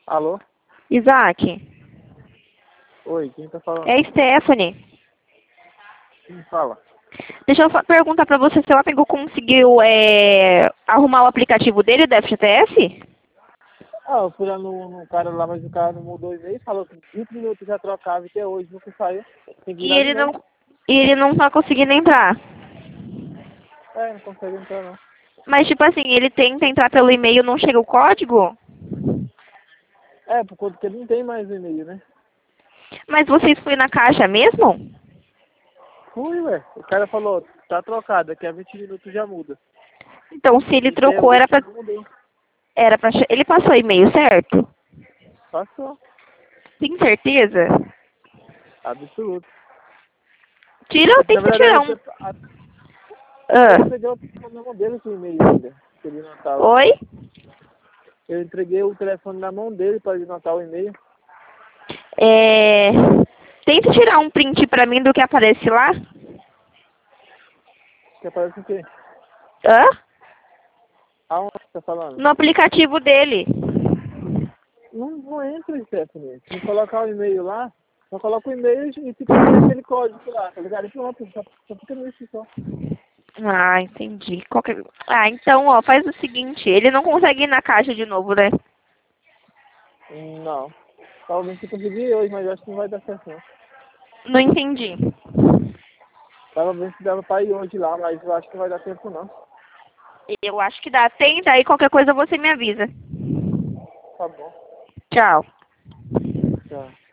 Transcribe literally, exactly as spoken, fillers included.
Alô? Isaac, Oi, quem tá falando? é Stephanie. Quem fala? Deixa eu fa- perguntar pra você, seu amigo conseguiu é, arrumar o aplicativo dele do F G T S? Ah, eu fui lá no, no cara lá, mas o cara não mudou o e-mail, falou que vinte minutos já trocava e até hoje nunca saiu. Tem que E virar de ele novo. não, e ele não tá conseguindo entrar. É, não consegue entrar não. Mas tipo assim, ele tenta entrar pelo e-mail, não chega o código? É, por conta que ele não tem mais e-mail, né? Mas vocês foi na caixa mesmo? Fui, ué. O cara falou, tá trocado, daqui a vinte minutos já muda. Então se ele E até trocou hoje era pra, não mudou. era pra, che- ele passou o e-mail, certo? Passou. Tem certeza? Absoluto. Tira, É que na tenta verdade tirar eu, um. até- a- eu Ah, entreguei o telefone na mão dele com o e-mail ainda. Se ele notar lá. oi? Eu entreguei o telefone na mão dele para ele notar o e-mail. É, tenta tirar um print pra mim do que aparece lá. Que aparece o quê? Hã? Aonde você tá falando? No aplicativo dele. Não, não entra, Stephanie. Se colocar o e-mail lá, só coloca o e-mail e fica com aquele código lá, tá ligado? E pronto, só, só fica nisso só. Ah, entendi. Qualquer... Ah, então, ó, faz o seguinte, ele não consegue ir na caixa de novo, né? Não. Talvez se conseguir hoje, mas eu acho que não vai dar certo não. Não entendi. Tava vendo se dava pra ir hoje lá, mas eu acho que não vai dar tempo não. Eu acho que dá. Tenta aí, qualquer coisa você me avisa. Tá bom. Tchau. Tchau.